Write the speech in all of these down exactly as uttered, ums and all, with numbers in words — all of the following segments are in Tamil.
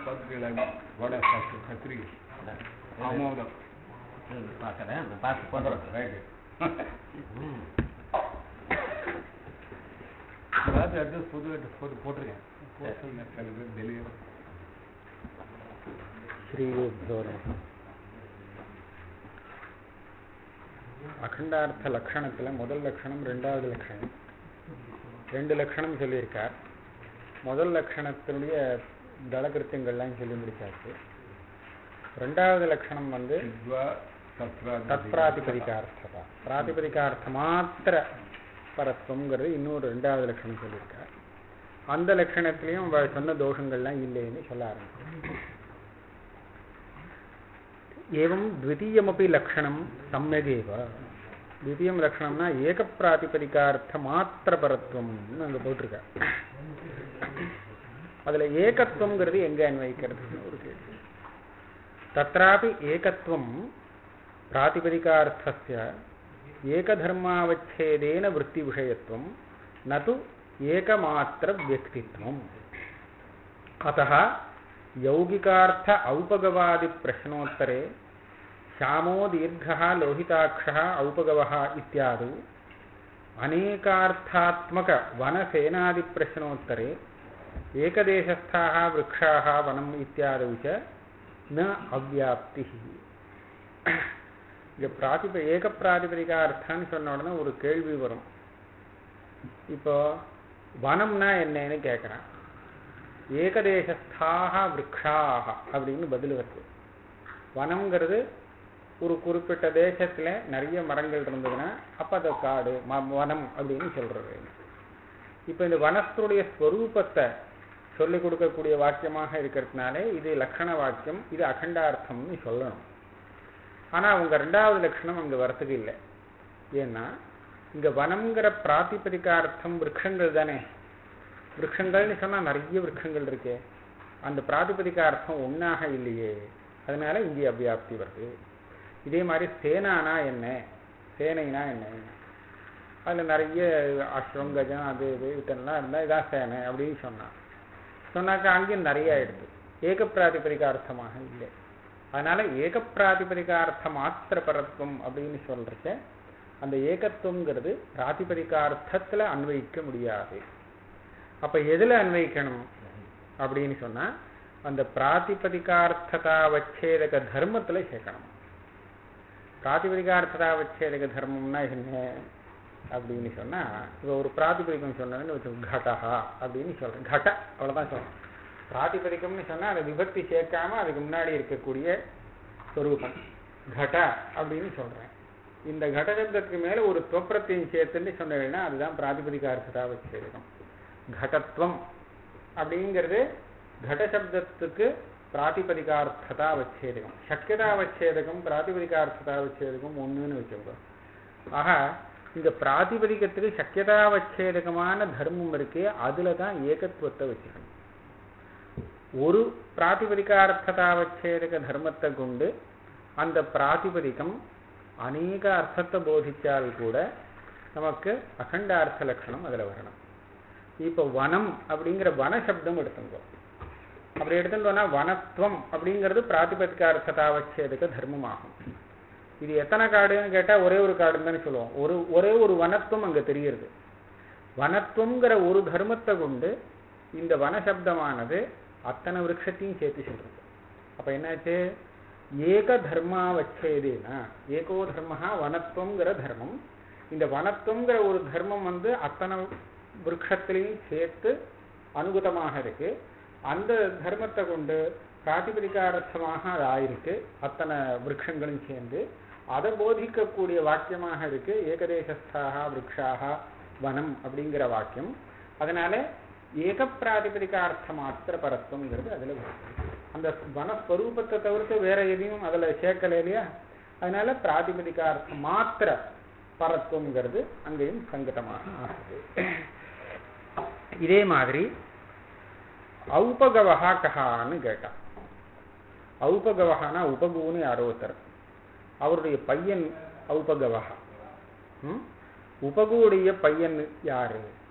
பத்திரிகை வடை கத்திரிக்கை ஆமோதம் பார்க்குறேன் பார்த்து போடுறேன். ரைட்டு ஏதாவது அட்ரஸ் புது அட்ரஸ் போட்டு போட்டிருக்கேன் போட்டு டெலிவரி ஸ்ரீ அகண்டார்த்த லட்சணத்தில் முதல் லட்சணம் ரெண்டாவது லட்சணம் ரெண்டு லட்சணம் சொல்லியிருக்கார். முதல் லட்சணத்தினுடைய தளகிருத்தியங்கள்லாம் சொல்லி முடிச்சாச்சு. ரெண்டாவது லட்சணம் வந்து தற்பிராதிபதிகார்த்ததா பிராதிபதிகார்த்த மாத்திர பரத்துவங்கிறது இன்னொரு ரெண்டாவது லட்சணம் சொல்லியிருக்கார். அந்த லட்சணத்திலையும் சொன்ன தோஷங்கள்லாம் இல்லைன்னு சொல்ல ஆரம்பிச்சு. ஏவம் த்விதீயமபி லக்ஷணம் சம்யகேவ. த்விதீயம் லக்ஷணம்னா ஏக பிராதிபதிகார்த்த மாத்திர பரத்துவம்னு அங்கே போட்டிருக்க. அதுல ஏகத்துவங்கிறது எங்க அன்வைக்கிறதுன்னு ஒரு கேள்வி. தத்ராபி ஏகத்துவம் பிராதிபதிகார்த்தஸ்ய ஏகதர்மாவச்சேதேன விருத்தி விஷயத்துவம் நது ஏகமாத்திர வியக்தித்வம். அத்தः यौगिकार्थ औपगवादि प्रश्नोत्तरे श्यामो दीर्घः लोहिताक्षः औपगवः इत्यादि अनेकार्थात्मक वनसेनादि प्रश्नोत्तरे एकदेशस्थाः वृक्षाः वनम् इत्यादौ च न अव्याप्तिः. இங்க பிராதிப ஏக பிராதிபதிக அர்த்தம்னு சொன்ன உடனே ஒரு கேள்வி வரும். இப்போ வனம்னா என்னன்னு கேட்குறான். ஏகதேசஸ்தாக விரக்ஷாக அப்படின்னு பதில் வருது. வனம்ங்கிறது ஒரு குறிப்பிட்ட தேசத்துல நிறைய மரங்கள் இருந்ததுன்னா அப்ப அதை காடு வனம் அப்படின்னு சொல்றது. இப்ப இந்த வனத்துடைய ஸ்வரூபத்தை சொல்லிக் கொடுக்கக்கூடிய வாக்கியமாக இருக்கிறதுனாலே இது லட்சண வாக்கியம், இது அகண்டார்த்தம்னு சொல்லணும். ஆனா உங்க ரெண்டாவது லட்சணம் அங்க வரத்துக்கு இல்லை. ஏன்னா இங்க வனம்ங்கிற பிராதிபதிகார்த்தம் விரக்ஷங்கள் தானே. விரக்ஷங்கள்னு சொன்னா நிறைய விரக்ஷங்கள் இருக்கே, அந்த பிராதிபதிகார்த்தம் ஒன்னாக இல்லையே, அதனால இங்கே அவ்வியாப்தி வருது. இதே மாதிரி சேனானா என்ன, சேனைனா என்ன, அதுல நிறைய அஸ்வம் கஜம் அது இது இதெல்லாம் இருந்தா இதான் சேனை அப்படின்னு சொன்னா சொன்னாக்கா அங்கேயும் நிறைய ஆயிடுது. ஏக பிராதிபதிகார்த்தமாக இல்லை. அதனால ஏக பிராதிபதிகார்த்த மாத்திர பரத்துவம் அப்படின்னு சொல்றச்ச அந்த ஏகத்துவங்கிறது பிராதிபதிகார்த்தத்துல அன்வயிக்க முடியாது. அப்ப எதுல அன்வைக்கணும் அப்படின்னு சொன்னா அந்த பிராதிபதிகார்த்ததாவச்சேதக தர்மத்துல சேர்க்கணும். பிராதிபதிகார்த்ததாவச்சேதக தர்மம்னா என்ன அப்படின்னு சொன்னா இப்போ ஒரு பிராதிபதிகம் சொன்னேன்னு வச்சு கடஹா அப்படின்னு சொல்றேன். கட அவ்வளவுதான் சொல்றேன். பிராதிபதிகம்னு சொன்னா அதை விபக்தி சேர்க்காம அதுக்கு முன்னாடி இருக்கக்கூடிய ஸ்வரூபம் கட அப்படின்னு சொல்றேன். இந்த கடசப்தத்துக்கு மேல ஒரு துவப்பிரத்தையும் சேர்த்துன்னு சொன்னேன்னா அதுதான் பிராதிபதிகார்த்ததாவச்சேதகம். கடத்துவம் அப்படிங்கிறது கடசப்தத்துக்கு பிராதிபதிகார்த்ததாவச்சேதகம். சக்கியதாவச்சேதகம் பிராதிபதிகார்த்ததாவச்சேதகம் ஒண்ணுன்னு வச்சுக்கோ. ஆக இந்த பிராதிபதிகத்துக்கு சக்கியதாவச்சேதகமான தர்மம் இருக்கே, அதுல தான் ஏகத்துவத்தை வச்சுக்கணும். ஒரு பிராதிபதிகார்த்ததாவச்சேதக தர்மத்தை கொண்டு அந்த பிராதிபதிகம் அநேக அர்த்தத்தை போதிச்சால் கூட நமக்கு அகண்டார்த்த லட்சணம் அதுல வரணும். இப்ப வனம் அப்படிங்கிற வன சப்தம் எடுத்துங்கோ. அப்படி எடுத்துட்டோம்னா வனத்துவம் அப்படிங்கிறது பிராதிபதிகார்த்ததாவச்சேதக தர்மமாகும். இது எத்தனை காடுன்னு கேட்டா ஒரே ஒரு காடுன்னு தானே சொல்லுவோம். ஒரு ஒரே ஒரு வனத்துவம் அங்க தெரிகிறது. வனத்துவங்கிற ஒரு தர்மத்தை கொண்டு இந்த வனசப்தமானது அத்தனை விருட்சத்தையும் சேர்த்து சொல்றது. அப்ப என்னாச்சு, ஏக தர்மாவச்சேதேனா ஏகோ தர்மஹா வனத்துவங்கிற தர்மம். இந்த வனத்துவங்கிற ஒரு தர்மம் வந்து அத்தனை விருட்சத்திலையும் சேர்த்து அனுகூதமாக இருக்கு. அந்த தர்மத்தை கொண்டு பிராதிபதிகார்த்தமாக அது ஆயிருக்கு. அத்தனை விருட்சங்களும் சேர்ந்து அதை போதிக்கக்கூடிய வாக்கியமாக இருக்கு ஏகதேசஸ்தாக விருட்சாக வனம் அப்படிங்கிற வாக்கியம். அதனால ஏக பிராதிபதிகார்த்த மாத்திர பரத்துவங்கிறது அதுல அந்த வனஸ்வரூபத்தை தவிர்த்து வேற எதையும் அதுல சேர்க்கல இல்லையா. அதனால பிராதிபதிகார்த்த மாத்திர பரத்துவங்கிறது அங்கேயும் சங்கடமாக ஆகுது. இதே மாதிரி ஔபகவஹா கஹான்னு கேட்டான். ஔபகவஹானா உபகுன்னு யாரோ ஒருத்தர், அவருடைய பையன் ஔபகவஹா. உபகுடைய பையன் யாரு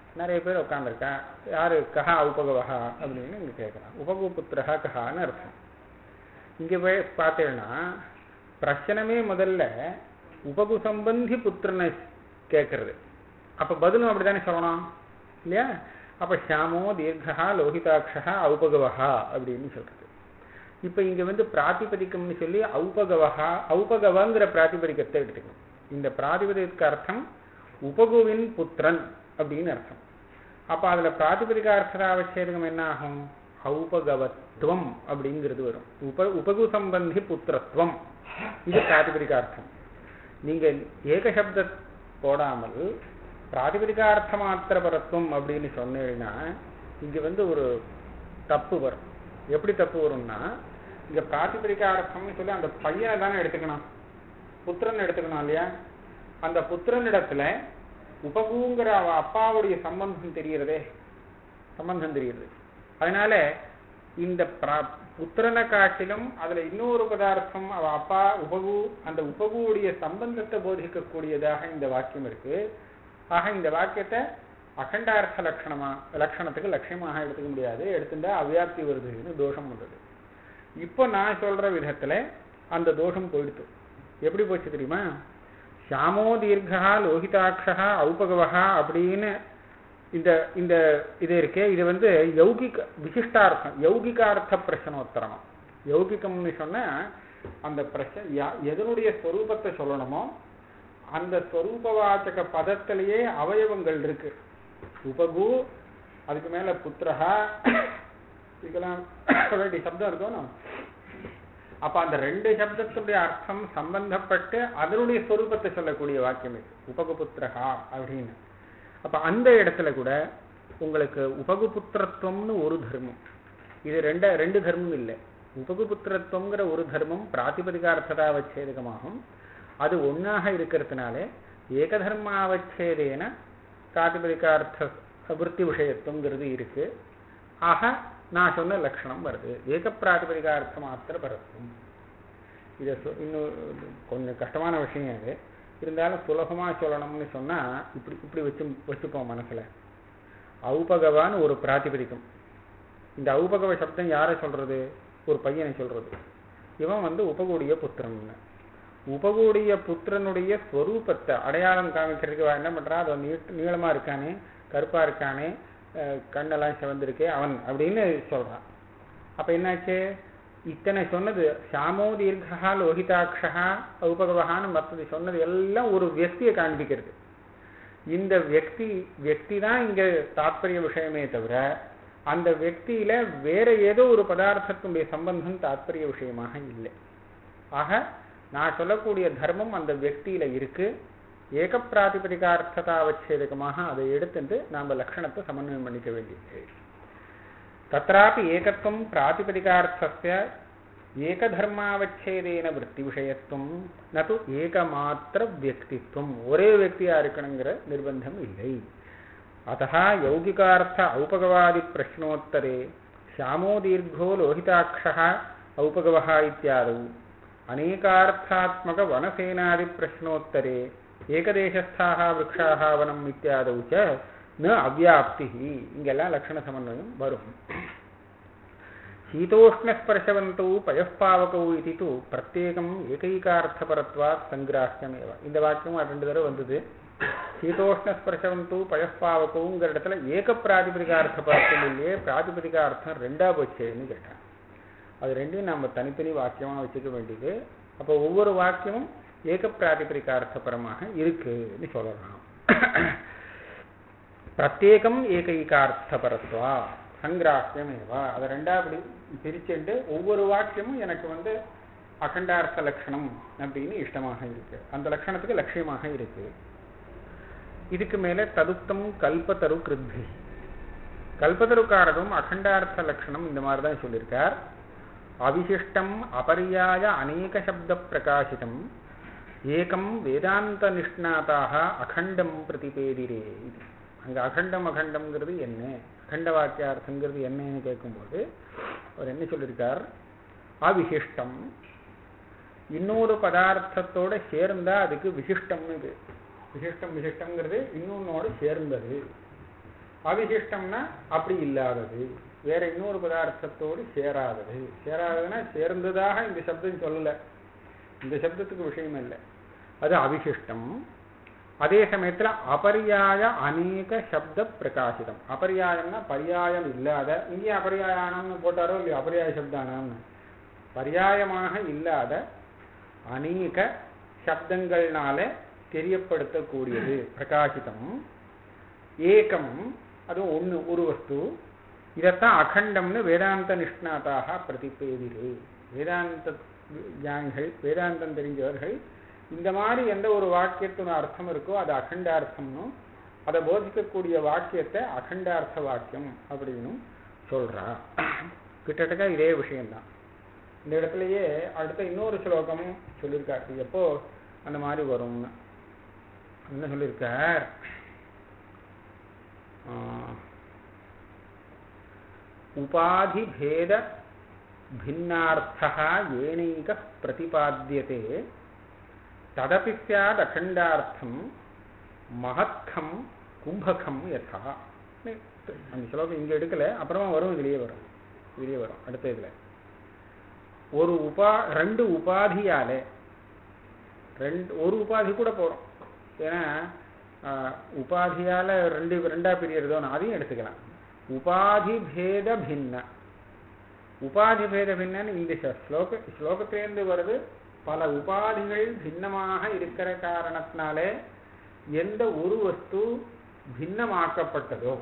நிறைய பேர் உட்காந்துருக்கா. யாரு கஹா உபகவஹா அப்படின்னு இங்க கேட்கலாம். உபகு புத்திரஹா கஹான்னு அர்த்தம். இங்க போய் பார்த்தேன்னா பிரச்சனமே முதல்ல உபகு சம்பந்தி புத்திரனை கேட்கறது. அப்ப பதிலும் அப்படித்தானே சொல்லணும் இல்லையா? அப்ப ஷாமோ தீர்கா லோகிதாட்சா ஔபகவஹா அப்படின்னு சொல்றது. இப்ப இங்க வந்து பிராதிபதிக்கம்னு சொல்லி ஔபகவஹா ஔபகவங்கிற பிராதிபதிக்கத்தை எடுத்துக்கணும். இந்த பிராதிபதிக்கு அர்த்தம் உபகுவின் புத்திரன் அப்படின்னு அர்த்தம். அப்ப அதுல பிராதிபதிக அர்த்தாவச்சேதகம் என்ன ஆகும்? ஔபகவத்துவம் அப்படிங்கிறது வரும். உப உபகு சம்பந்தி புத்திரத்துவம் இது பிராதிபதிக அர்த்தம். நீங்க ஏக சப்த போடாமல் பிராதிபதிகார்த்த மாத்திர பரத்துவம் அப்படின்னு சொன்னீங்கன்னா இங்க வந்து ஒரு தப்பு வரும். எப்படி தப்பு வரும்னா, இங்க பிராதிபதிகார்த்தம்னு சொல்லி அந்த பையனை தானே எடுத்துக்கணும், புத்திரன் எடுத்துக்கணும் இல்லையா? அந்த புத்திரனிடத்துல உபகுங்கிற அவ அப்பாவுடைய சம்பந்தம் தெரிகிறதே, சம்பந்தம் தெரியுது. அதனால இந்த புத்திரனை காட்டிலும் அதுல இன்னொரு பதார்த்தம் அவ அப்பா உபகு, அந்த உபகுடைய சம்பந்தத்தை போதிக்கக்கூடியதாக இந்த வாக்கியம் இருக்கு. ஆக இந்த வாக்கியத்தை அகண்டார்த்த லட்சணமா லட்சணத்துக்கு லட்சியமாக எடுத்துக்க முடியாது. எடுத்துட்டா அவ்வியாப்தி வருதுன்னு தோஷம் வந்தது. இப்போ நான் சொல்ற விதத்துல அந்த தோஷம் போயிடுத்து. எப்படி போச்சு தெரியுமா? ஷாமோ தீர்கா லோகிதாட்சா ஔபகவஹா அப்படின்னு இந்த இந்த இது இருக்கே, இது வந்து யௌகிக விசிஷ்டார்த்தம், யௌகிகார்த்த பிரச்சனோத்தரம். யௌகிகம்னு சொன்னா அந்த பிரச்சனை எதனுடைய ஸ்வரூபத்தை சொல்லணுமோ அந்த ஸ்வரூபவாச்சக பதத்திலேயே அவயவங்கள் இருக்கு. உபகு, அதுக்கு மேல புத்திரஹா, இதுக்கெல்லாம் சப்தம் இருக்கணும். அப்ப அந்த ரெண்டு சப்தத்துடைய அர்த்தம் சம்பந்தப்பட்டு அதனுடைய ஸ்வரூபத்தை சொல்லக்கூடிய வாக்கியம் இது உபகு புத்திரஹா அப்படின்னு. அப்ப அந்த இடத்துல கூட உங்களுக்கு உபகு புத்திரத்துவம்னு ஒரு தர்மம், இது ரெண்ட ரெண்டு தர்மம் இல்லை. உபகு புத்திரத்துவங்கிற ஒரு தர்மம் பிராதிபதிகார்த்ததாவச்சேதகமாகும். அது ஒன்னாக இருக்கிறதுனால ஏகதர்மாவச்சேதேன பிராதிபதிகார்த்த விருத்தி விஷயத்துவங்கிறது இருக்கு. ஆக நான் சொன்ன லட்சணம் வருது, ஏக பிராதிபதிகார்த்த மாத்திர பரத்துவம். இதை இன்னும் கொஞ்சம் கஷ்டமான விஷயம் அது, இருந்தாலும் சுலபமா சொல்லணும்னு சொன்னா இப்படி இப்படி வச்சு வச்சுப்போம் மனசுல. ஔபகவான்னு ஒரு பிராதிபதிக்கம். இந்த ஔபகவ சப்தம் யாரை சொல்றது? ஒரு பையனை சொல்றது. இவன் வந்து உபகூடிய புத்திரன். உபகூடிய புத்திரனுடைய ஸ்வரூபத்தை அடையாளம் காமிக்கிறதுக்கு என்ன பண்றான்? அது நீட் நீளமா இருக்கானே, கருப்பா இருக்கானே, கண்ணெல்லாம் சிவந்திருக்கே அவன் அப்படின்னு சொல்றான். அப்ப என்னாச்சு? இத்தனை சொன்னது ஷாமோ தீர்கா லோகிதாட்சா ஔபகவஹான்னு மற்றது சொன்னது எல்லாம் ஒரு வியக்தியை காண்பிக்கிறது. இந்த வியக்தி வியக்தி தான் இங்க தாத்பரிய விஷயமே தவிர அந்த வியக்தியில வேற ஏதோ ஒரு பதார்த்தத்தினுடைய சம்பந்தம் தாத்பரிய விஷயமாக இல்லை. ஆக நான் சொல்லக்கூடிய தர்மம் அந்த வியக்தியில இருக்கு. ஏக பிராதிபதிகார்த்ததாவச்சேதகமாக அதை எடுத்துட்டு நாம லட்சணத்தை சமன்வயம் பண்ணிக்க வேண்டியது. தத்ராபி ஏகத்துவம் பிராதிபதிகார்த்தஸ்ய ஏகதர்மாவச்சேதேன விருத்தி விஷயத்துவம் நது ஏகமாத்திர வியக்தித்வம், ஒரே வியக்தியா இருக்கணுங்கிற நிர்பந்தம் இல்லை. அத்தஹ யௌகிகார்த்த ஔபகவாதி பிரஷ்னோத்தரே ஷாமோ தீர்கோ லோகிதாட்சः ஔபகவஹ இத்யாதௌ அநேகார்த்தாத்மக வனசேனாதி பிரஷ்னோத்தரே ஏகதேசஸ்தாக விரக்ஷாக வனம் இத்தியாதௌ ச ந அவ்யாப்தி. இங்கெல்லாம் லட்சண சமன்வயம் வரும். சீதோஷ்ணஸ்பர்ஷவந்தௌ பயப்பாவகௌ இது து பிரத்யேகம் ஏகைகார்த்தபரத்வாத் சங்கிராஹ்யமேவ. இந்த வாக்கியம் ரெண்டு தடவை வந்தது. சீதோஷ்ணஸ்பர்ஷவந்தௌ பயப்பாவகௌங்கிற இடத்துல ஏக பிராதிபதிகார்த்த பரத்தம் இல்லையே, பிராதிபதிகார்த்தம் ரெண்டா போச்சேன்னு கேட்டான். அது ரெண்டையும் நம்ம தனித்தனி வாக்கியமா வச்சுக்க வேண்டியது. அப்போ ஒவ்வொரு வாக்கியமும் ஏக பிராதிபதிகார்த்த பரமாக இருக்குன்னு சொல்லலாம். பிரத்யேகம் ஏகைகார்த்த பரத்வா சங்கிராஹ்யமேவா. அதை ரெண்டா அப்படி பிரிச்சுட்டு ஒவ்வொரு வாக்கியமும் எனக்கு வந்து அகண்டார்த்த லட்சணம் அப்படின்னு இஷ்டமாக இருக்கு, அந்த லட்சணத்துக்கு லட்சியமாக இருக்கு. இதுக்கு மேல ததுப்தம் கல்பதரு கிருத்தி. கல்பதருக்காரரும் அகண்டார்த்த லட்சணம் இந்த மாதிரிதான் சொல்லியிருக்கார். அவிசிஷ்டம் அபரியாய அநேக சப்த பிரகாசிதம் ஏகம் வேதாந்த நிஷ்ணாதாக அகண்டம் பிரதிபேதிரே. அங்க அகண்டம் அகண்டம்ங்கிறது என்ன, அகண்ட வாக்கியார்த்தங்கிறது என்னன்னு கேட்கும்போது அவர் என்ன சொல்லியிருக்கார்? அவிசிஷ்டம் இன்னொரு பதார்த்தத்தோட சேர்ந்தா அதுக்கு விசிஷ்டம்னு. விசிஷ்டம் விசிஷ்டம்ங்கிறது இன்னொன்னோட சேர்ந்தது. அவிசிஷ்டம்னா அப்படி இல்லாதது, வேற இன்னொரு பதார்த்தத்தோடு சேராதது. சேராததுன்னா சேர்ந்ததாக இந்த சப்தம் சொல்லல, இந்த சப்தத்துக்கு விஷயம் இல்லை, அது அவிசிஷ்டம். அதே சமயத்துல அபரியாய அநேக சப்த பிரகாசிதம். அபரியாயம்னா பரியாயம் இல்லாத, இங்கே அபரியாயம்னு போட்டாரோ இல்லையோ, அபரியாய சப்தானம்னு பரியாயமாக இல்லாத அநேக சப்தங்கள்னால தெரியப்படுத்தக்கூடியது பிரகாசிதம். ஏகம், அதுவும் ஒண்ணு, ஒரு வஸ்து. இதத்தான் அகண்டம்னு வேதாந்த நிஷ்ணாதாக பிரதிபேதிரு. வேதாந்த ஞானிகள், வேதாந்தம் தெரிஞ்சவர்கள் இந்த மாதிரி எந்த ஒரு வாக்கியத்தின் அர்த்தம் இருக்கோ அது அகண்டார்த்தம்னு, அதை போதிக்கக்கூடிய வாக்கியத்தை அகண்டார்த்த வாக்கியம் அப்படின்னு சொல்றா. கிட்டத்தட்ட இதே விஷயம்தான். இந்த இடத்துலயே அடுத்த இன்னொரு ஸ்லோகமும் சொல்லியிருக்காரு, எப்போ அந்த மாதிரி வரும்னு. என்ன சொல்லியிருக்கார்? உபாதி பேத பின்னார்த்தா ஏனைக பிரதிபாத்தியதே ததபி ஸ்யாத் அகண்டார்த்தம் மகத்கம் கும்பகம் யதா. அந்த ஸ்லோகம் இங்க எடுக்கல, அப்புறமா வரும், இதுலயே வரும், இதுலயே வரும் அடுத்த இதுல. ஒரு உபா ரெண்டு உபாதியாலே, ரெண்டு ஒரு உபாதி கூட போறோம், ஏன்னா உபாதியால ரெண்டு ரெண்டா பிரியறதோ அதையும் எடுத்துக்கலாம். உபாதி பேத பின்ன, உபாதி பேத பின்னு இந்த ஸ்லோக ஸ்லோகத்திலிருந்து வருது. பல உபாதிகள் பின்னமாக இருக்கிற காரணத்தினாலே எந்த ஒரு வஸ்து பின்னமாக்கப்பட்டதோ,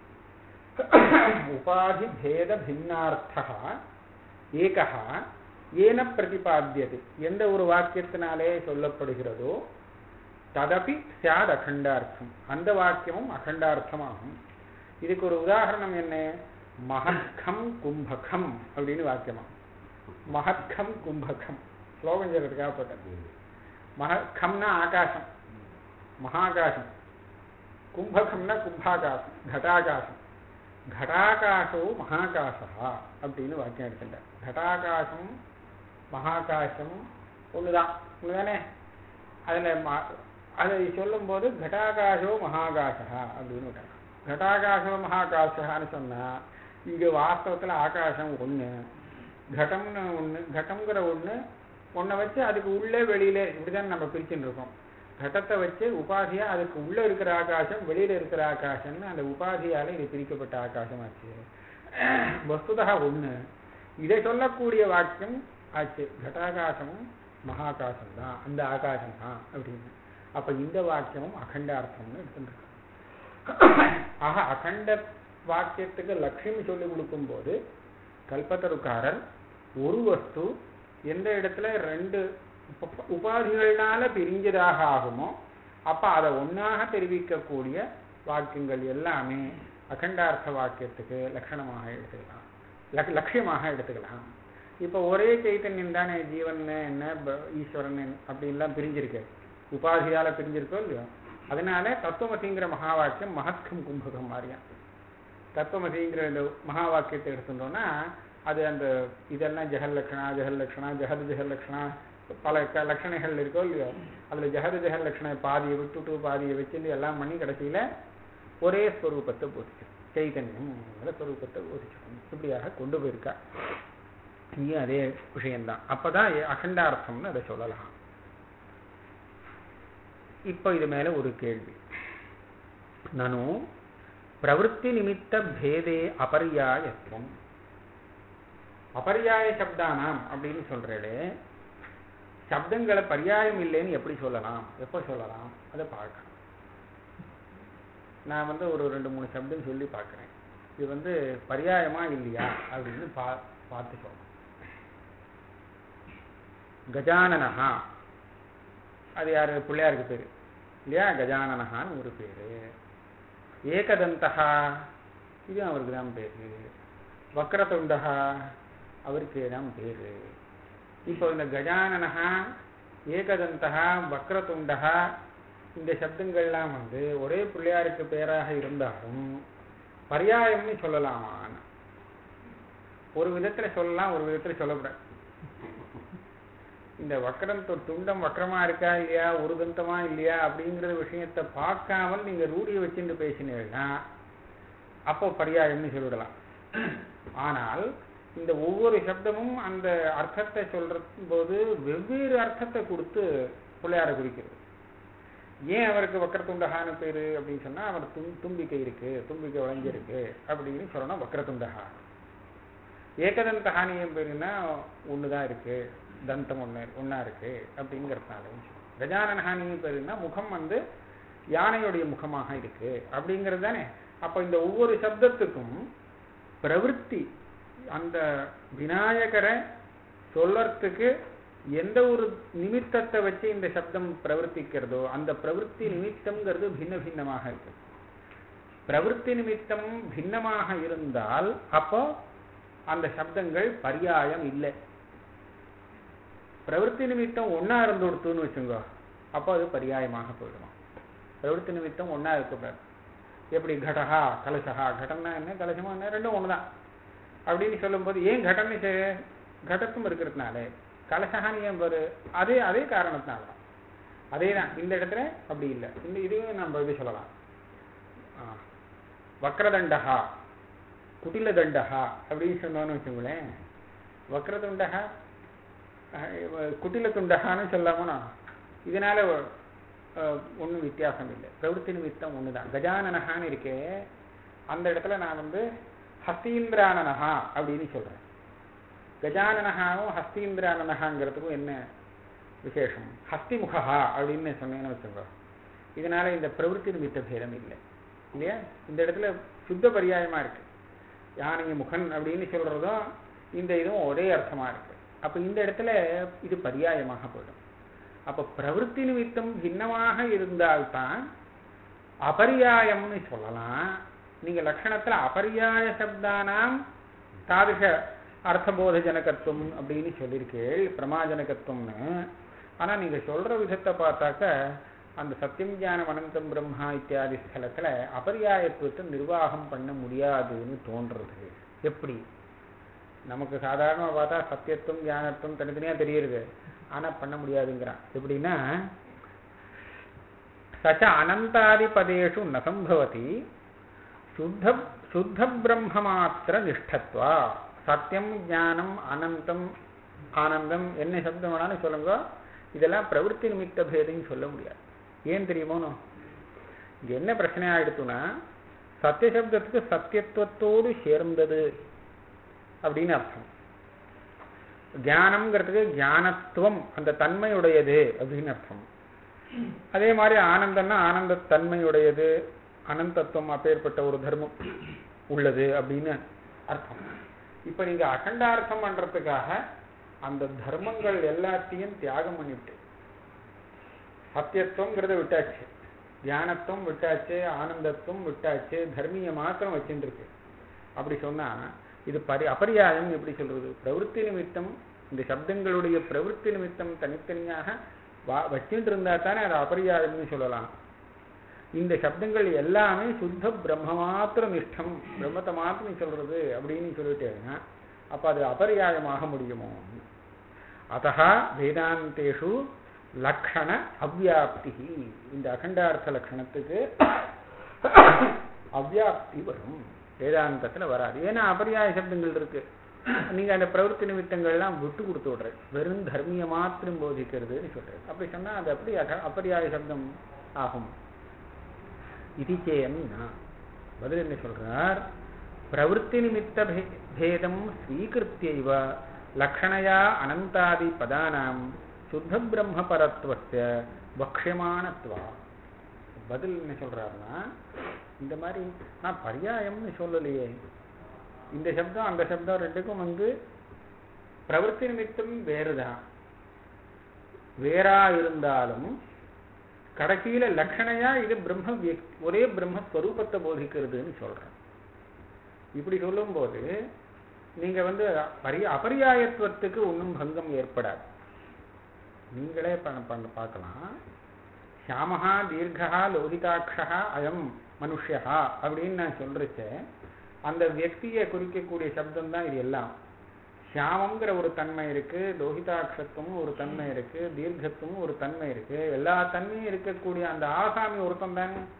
உபாதி பேத பின்னார்த்தா ஏகா ஏன பிரதிபாத்தியது, எந்த ஒரு வாக்கியத்தினாலே சொல்லப்படுகிறதோ ததபி ஸ்யாத் அகண்டார்த்தம், அந்த வாக்கியமும் அகண்டார்த்தமாகும். இதுக்கு ஒரு உதாரணம் என்ன? மகத்கம் கும்பகம் அப்படின்னு வாக்கியமா. மகத்கம் கும்பகம் ஸ்லோகம் சொல்றதுக்காக போட்டது. மகத்கம்னா ஆகாசம், மகாகாசம். கும்பகம்னா கும்பாகாசம், கடாகாசம். கடாகாசோ மகாகாசா அப்படின்னு வாக்கியம் எடுத்துட்டார். கடாகாசம் மகாகாசம் ஒண்ணுதான், ஒண்ணுதானே. அதுல அதை சொல்லும் போது கடாகாசோ மகாகாசா அப்படின்னு விட்டாங்க. கடாகாசோ மகாகாசான்னு சொன்னா இங்க வாஸ்தவத்துல ஆகாசம் ஒண்ணு, கடம்னு ஒண்ணு, கடம்ங்கிற ஒண்ணு ஒன்ன வச்சு அதுக்கு உள்ளே வெளியில இப்படிதான் நம்ம பிரிச்சுட்டு இருக்கோம். கடத்தை வச்சு உபாதியா அதுக்கு உள்ள இருக்கிற ஆகாசம், வெளியில இருக்கிற ஆகாசம்னு அந்த உபாதியால இது பிரிக்கப்பட்ட ஆகாசம் ஆச்சு. வஸ்துதா ஒண்ணு. இதை சொல்லக்கூடிய வாக்கியம் ஆச்சு, கடாகாசமும் மகாகாசம் தான், அந்த ஆகாசம் தான் அப்படின்னு. அப்ப இந்த வாக்கியமும் அகண்டார்த்தம்னு எடுத்துருக்கோம். ஆக அகண்ட வாக்கியத்துக்கு லட்சியம் சொல்லி கொடுக்கும் போது கல்பத்தருக்காரர் ஒரு வஸ்து எந்த இடத்துல ரெண்டு உபாதிகள்னால பிரிஞ்சதாக ஆகுமோ அப்ப அதை ஒன்னாக தெரிவிக்கக்கூடிய வாக்கியங்கள் எல்லாமே அகண்டார்த்த வாக்கியத்துக்கு லட்சணமாக எடுத்துக்கலாம், லட்சியமாக எடுத்துக்கலாம். இப்ப ஒரே சைத்தன்யம் தானே ஜீவன் என்ன ஈஸ்வரன் அப்படின்லாம் பிரிஞ்சிருக்கு, உபாதியால பிரிஞ்சிருக்கோ இல்லையோ. அதனால தத்துவமசிங்கிற மகா வாக்கியம் மகத்கம் கும்பகம் மாதிரியா. தத்துவமசிங்கிற இந்த மகா வாக்கியத்தை எடுத்துட்டோம்னா அது அந்த இதெல்லாம் ஜெகல் லட்சணா, ஜெகல் லட்சணா, ஜெகது ஜெகல் லட்சணா, பல லட்சணைகள் இருக்கோ இல்லையோ. அதுல ஜெகது ஜெகல் லட்சணை பாதியை விட்டுட்டு பாதியை வச்சுட்டு எல்லாம் பண்ணி கடைசியில ஒரே ஸ்வரூபத்தை போதிச்சிடும், சைதன்யம் ஸ்வரூபத்தை போதிச்சிடும். இப்படியாக கொண்டு போயிருக்கா. இங்கேயும் அதே விஷயம்தான். அப்பதான் அகண்டார்த்தம்னு அதை சொல்லலாம். இப்ப இது மேல ஒரு கேள்வி. நானும் பிரவருத்தி நிமித்த பேதே அபரியாயத்துவம், அபரியாய சப்தானாம் அப்படின்னு சொல்றே, சப்தங்களை பரியாயம் இல்லைன்னு எப்படி சொல்லலாம், எப்ப சொல்லலாம் அதை பார்க்கலாம். நான் வந்து ஒரு ரெண்டு மூணு சப்தம் சொல்லி பார்க்கிறேன், இது வந்து பரியாயமா இல்லையா அப்படின்னு பா பார்த்து சொல்லணும். கஜானனஹா, அது யாரு? பிள்ளையாருக்கு பேரு இல்லையா, கஜானனஹான்னு ஒரு பேரு. ஏகதந்தஹா, இது அவருக்கு தான் பேரு. வக்ரதுண்டஹா, அவருக்கு தான் பேரு. இப்போ இந்த கஜானனஹா, ஏகதந்தஹா, வக்ரதுண்டஹா இந்த சப்தங்கள்லாம் வந்து ஒரே பிள்ளையாருக்கு பேராக இருந்தாலும் பரியாயம்னு சொல்லலாமா? ஒரு விதத்துல சொல்லலாம், ஒரு விதத்துல சொல்லக்கூடாது. இந்த வக்கரம் துண்டம் வக்கரமா இருக்கா இல்லையா, ஒரு தந்தமா இல்லையா அப்படிங்கிற விஷயத்தை பார்க்காமல் நீங்க ரூடியை வச்சுட்டு பேசினீங்கன்னா அப்போ பரியாயம்னு சொல்லிவிடலாம். ஆனால் இந்த ஒவ்வொரு சப்தமும் அந்த அர்த்தத்தை சொல்ற போது வெவ்வேறு அர்த்தத்தை கொடுத்து பிள்ளையார குறிக்கிறது. ஏன் அவருக்கு வக்ரதுண்டகான்னு பேரு அப்படின்னு சொன்னா, அவர் தும் தும்பிக்கை இருக்கு, தும்பிக்கை வளைஞ்சிருக்கு அப்படின்னு சொல்லணும் வக்ரதுண்டகா. ஏகதந்தகானி ஏன் பேருன்னா ஒண்ணுதான் இருக்கு, தந்தம் ஒண்ணு ஒன்னா இருக்கு அப்படிங்கிறதுனால. கஜானனஹானியும் பேருன்னா முகம் வந்து யானையுடைய முகமாக இருக்கு அப்படிங்கிறது தானே. அப்ப இந்த ஒவ்வொரு சப்தத்துக்கும் பிரவருத்தி, அந்த விநாயகரை சொல்லறதுக்கு எந்த ஒரு நிமித்தத்தை வச்சு இந்த சப்தம் பிரவர்த்திக்கிறதோ அந்த பிரவருத்தி நிமித்தம்ங்கிறது பின்ன பின்னமாக இருக்கு. பிரவருத்தி நிமித்தம் பின்னமாக இருந்தால் அப்போ அந்த சப்தங்கள் பரியாயம் இல்லை. பிரவருத்தி நிமித்தம் ஒன்னா இருந்து கொடுத்துன்னு வச்சுங்க, அப்போ அது பரியாயமாக போயிடுமா. பிரவருத்தி நிமித்தம் ஒன்னா இருக்கக்கூடாது. எப்படி கடகா கலசகா, கடம்னா என்ன கலசமா என்ன ரெண்டும் ஒண்ணுதான் அப்படின்னு சொல்லும் போது ஏன் கடன்னு கடத்தும் இருக்கிறதுனால கலசகான்னு ஏன் பாரு, அதே அதே காரணத்தினால்தான். அதே தான் இந்த இடத்துல அப்படி இல்லை. இந்த இதுவும் நம்ம இது சொல்லலாம், வக்ரதண்டகா குட்டில தண்டகா அப்படின்னு சொன்னோன்னு வச்சுங்களேன். வக்ரதுண்டகா குட்டில துண்டகான்னு சொல்லாமனா இதனால ஒன்றும் வித்தியாசம் இல்லை. பிரவருத்தி நிமித்தம் ஒண்ணுதான். கஜானனகான்னு இருக்கே அந்த இடத்துல நான் வந்து ஹஸ்தீந்திரானனஹா அப்படின்னு சொல்றேன். கஜானனஹாவும் ஹஸ்தீந்திரானனஹாங்கிறதுக்கும் என்ன விசேஷம்? ஹஸ்திமுகா அப்படின்னு சொன்னேன்னு வச்சுக்கோ. இதனால இந்த பிரவருத்தி நிமித்த பேதம் இல்லை இல்லையா. இந்த இடத்துல சுத்த பரியாயமா இருக்கு. யானை முகன் அப்படின்னு சொல்றதும் இந்த இதுவும் ஒரே அர்த்தமா இருக்கு. அப்ப இந்த இடத்துல இது பரியாயமாக போயிடும். அப்ப பிரவருத்தி நிமித்தம் பின்னமாக இருந்தால்தான் அபரியாயம்னு சொல்லலாம். நீங்க லட்சணத்துல அபரியாய சப்தானாம் தாதிஷ அர்த்தபோத ஜனகத்துவம் அப்படின்னு சொல்லியிருக்கேள், பிரமாஜனகத்துவம்னு. ஆனா நீங்க சொல்ற விதத்தை பார்த்தாக்க அந்த சத்தியம் ஞானம் அனந்தம் பிரம்மா இத்தியாதி ஸ்தலத்துல அபரியாயத்துவத்தை நிர்வாகம் பண்ண முடியாதுன்னு தோன்றது. எப்படி? நமக்கு சாதாரணமா பார்த்தா சத்தியத்துவம் ஞானத்துவம் தனித்தனியா தெரியுது, ஆனா பண்ண முடியாதுங்கிறான். எப்படின்னா சச்ச அனந்தாதி பதேஷு நசம்பவதி சுத்த சுத்த பிரம்ம மாத்திர நிஷ்டத்வா. சத்தியம் ஞானம் அனந்தம் ஆனந்தம் என்ன சப்தம் வேணாலும் சொல்லுங்க, இதெல்லாம் பிரவருத்தி நிமித்த பேதம் சொல்ல முடியாது. ஏன் தெரியுமோனோ, இங்க என்ன பிரச்சனை ஆயிடுத்துன்னா சத்திய சப்தத்துக்கு சத்தியத்துவத்தோடு சேர்ந்தது அப்படின்னு அர்த்தம். ஞானம்ங்கிறதுக்கு ஞானத்துவம் அந்த தன்மையுடையது அப்படின்னு அர்த்தம். அதே மாதிரி ஆனந்தம்னா ஆனந்த தன்மையுடையது, அனந்தத்துவம் அப்பேற்பட்ட ஒரு தர்மம் உள்ளது அப்படின்னு அர்த்தம். இப்ப நீங்க அகண்டார்த்தம் பண்றதுக்காக அந்த தர்மங்கள் எல்லாத்தையும் தியாகம் பண்ணிவிட்டு சத்தியத்துவங்கிறத விட்டாச்சு, தியானத்துவம் விட்டாச்சு, ஆனந்தத்துவம் விட்டாச்சு, தர்மிய மாத்திரம் வச்சுட்டு இருக்கு. அப்படி சொன்னா இது பரி அபரியாயம் எப்படி சொல்றது? பிரவருத்தி நிமித்தம் இந்த சப்தங்களுடைய பிரவருத்தி நிமித்தம் தனித்தனியாக வச்சுட்டு இருந்தா தானே அது அபரியாயம்னு சொல்லலாம். இந்த சப்தங்கள் எல்லாமே சுத்த பிரம்ம மாத்திரம் நிஷ்டம், பிரம்மத்தை மாத்திரம் சொல்றது அப்படின்னு சொல்லிட்டேன்னா அப்ப அது அபரியாயமாக முடியுமோ? அதஹா வேதாந்தேஷு லக்ஷண அவ்யாப்தி. இந்த அகண்டார்த்த லட்சணத்துக்கு அவ்யாப்தி வரும், வேதாந்தத்துல வராது. ஏன்னா அபரியாய சப்தங்கள் இருக்கு. நீங்க அந்த பிரவருத்தி நிமித்தங்கள்லாம் விட்டு கொடுத்து விடுற, வெறும் தர்மிய மாத்திரம் போதிக்கிறதுன்னு சொல்றது. அப்படி சொன்னா அது அப்படி அபரியாய சப்தம் ஆகும். இது சேயம்னா பதில் என்ன சொல்றார்? பிரவருத்தி நிமித்த பேதம் ஸ்வீகிருத்தியைவ லக்ஷணையா அனந்தாதி பதானாம் சுத்த பிரம்ம பரத்வஸ்ய பக்ஷ்யமானத்வா. பதில் என்ன சொல்றாருன்னா, இந்த மாதிரி நான் பரியாயம்னு சொல்லலையே, இந்த சப்தம் அந்த சப்தம் ரெண்டுக்கும் வந்து பிரவருத்தி நிமித்தம் வேறுதான். வேறா இருந்தாலும் கடைசியில லட்சணையா இது பிரம்ம ஒரே பிரம்மஸ்வரூபத்தை போதிக்கிறதுன்னு சொல்றேன். இப்படி சொல்லும் போது நீங்க வந்து பரிய அபரியாயத்துவத்துக்கு ஒன்றும் பங்கம் ஏற்படாது. நீங்களே பார்க்கலாம், ஷியாமஹா தீர்கா லோகிதாட்சா அயம் மனுஷ்யா அப்படின்னு நான் சொல்றேன். அந்த வியக்தியை குறிக்கக்கூடிய சப்தம் தான் இது எல்லாம். ஷியாமங்கிற ஒரு தன்மை இருக்கு, லோகிதாட்சத்துவம் ஒரு தன்மை இருக்கு, தீர்க்கத்துவம் ஒரு தன்மை இருக்கு. எல்லா தன்மையும் இருக்கக்கூடிய அந்த ஆசாமி ஒருத்தம் தானே.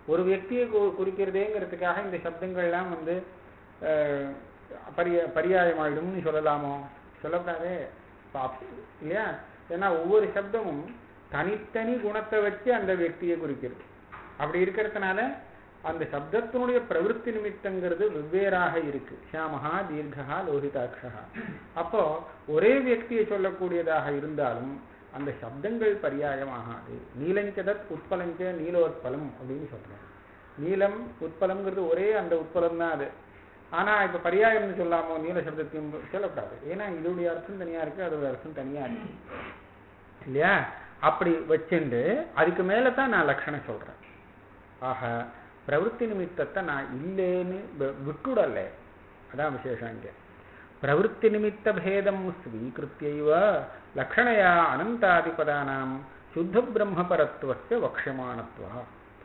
ஒரு வியக்தியை குறிக்கிறதேங்கிறதுக்காக இந்த சப்தங்கள்லாம் வந்து பரிய பரியாயமாயிடும்னு சொல்லலாமோ? சொல்லக்கூடாதே இல்லையா? ஏன்னா ஒவ்வொரு சப்தமும் தனித்தனி குணத்தை வச்சு அந்த வியக்தியை குறிக்கிறது. அப்படி இருக்கிறதுனால அந்த சப்தத்தினுடைய பிரவருத்தி நிமித்தங்கிறது வெவ்வேறாக இருக்கு. ஷியாமஹா, தீர்க்கா, லோகிதாட்சா. அப்போ ஒரே வியக்தியை சொல்லக்கூடியதாக இருந்தாலும் அந்த சப்தங்கள் பரியாயமாகாது. நீலஞ்சதத் உட்பலஞ்ச நீலோத்பலம் அப்படின்னு சொல்றேன். நீலம் உட்பலம்ங்கிறது ஒரே அந்த உட்பலம் தான் அது. ஆனா இப்ப பரியாயம்னு சொல்லாமோ நீல சப்தத்தையும் சொல்லக்கூடாது. ஏன்னா இதோடைய அர்த்தம் தனியா இருக்கு, அதோட அர்த்தம் தனியா இருக்கு இல்லையா? அப்படி வச்சுண்டு அதுக்கு மேலதான் நான் லட்சணம் சொல்றேன். ஆக பிரவருத்தி நிமித்தத்தை நான் இல்லைன்னு விட்டுடல. அதான் விசேஷம் இங்க. பிரவருத்தி நிமித்த பேதம் ஸ்வீகிருத்தியைவ லக்ஷணையா அனந்தாதிபதானாம் சுத்த பிரம்மபரத்துவஸ்ய வக்ஷமானத்வா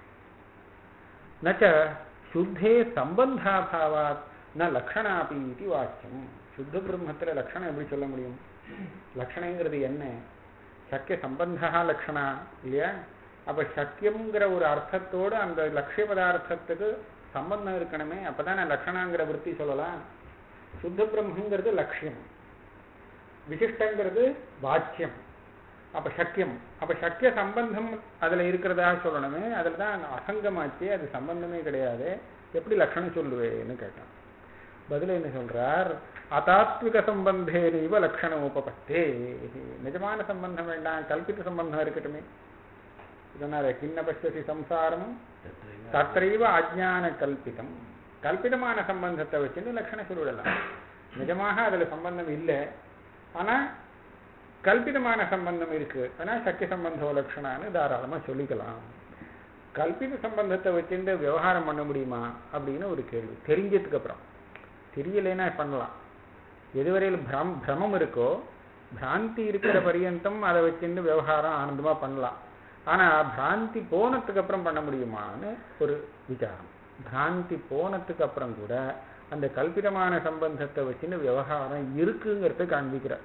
நச்ச சுத்தே சம்பந்தாபாவாத் ந லக்ஷணாபி இது வாக்கியம். சுத்த பிரம்மத்துல லக்ஷணம் எப்படி சொல்ல முடியும்? லக்ஷணைங்கிறது என்ன? சக்கிய சம்பந்தா லக்ஷணா இல்லையா? அப்ப சக்கியம்ங்கிற ஒரு அர்த்தத்தோடு அந்த லட்சிய பதார்த்தத்துக்கு சம்பந்தம் இருக்கணுமே, அப்பதான் நான் லக்ஷணாங்கிற விருத்தி சொல்லலாம். சுத்த பிரம்மங்கிறது லட்சியம், விசிஷ்டங்கிறது வாச்சியம், அப்ப சக்கியம். அப்ப சக்கிய சம்பந்தம் அதுல இருக்கிறதா சொல்லணுமே, அதுல தான் அசங்கமாச்சு, அது சம்பந்தமே கிடையாது, எப்படி லட்சணம் சொல்லுவேன்னு கேட்டான். பதில் என்ன சொல்றார்? அதாத்விக சம்பந்தேனீவ லட்சணம் உபபத்தே. நிஜமான சம்பந்தம் வேண்டாம், கல்பித்த சம்பந்தம் இருக்கட்டுமே. இதனால கிண்ண பஷ்யசி சம்சாரம் தத்ரைவ அஜ்ஞான கல்பிதம். கல்பிதமான சம்பந்தத்தை வச்சுன்னு லட்சணம் சொல்லிவிடலாம். நிஜமாக அதுல சம்பந்தம் இல்லை, ஆனா கல்பிதமான சம்பந்தம் இருக்கு, ஆனா சக்கிய சம்பந்தோ லட்சணான்னு தாராளமா சொல்லிக்கலாம். கல்பித சம்பந்தத்தை வச்சுட்டு விவகாரம் பண்ண முடியுமா அப்படின்னு ஒரு கேள்வி. தெரிஞ்சதுக்கு அப்புறம், தெரியலைன்னா பண்ணலாம். எதுவரையில் பிரம் பிரமம் இருக்கோ, பிராந்தி இருக்கிற பரியந்தம் அதை வச்சுட்டு விவகாரம் ஆனந்தமா பண்ணலாம். ஆனா பிராந்தி போனதுக்கு அப்புறம் பண்ண முடியுமான்னு ஒரு விசாரம். பிராந்தி போனதுக்கு அப்புறம் கூட அந்த கல்பிதமான சம்பந்தத்தை வச்சுன்னு விவகாரம் இருக்குங்கிறத காண்பிக்கிறார்.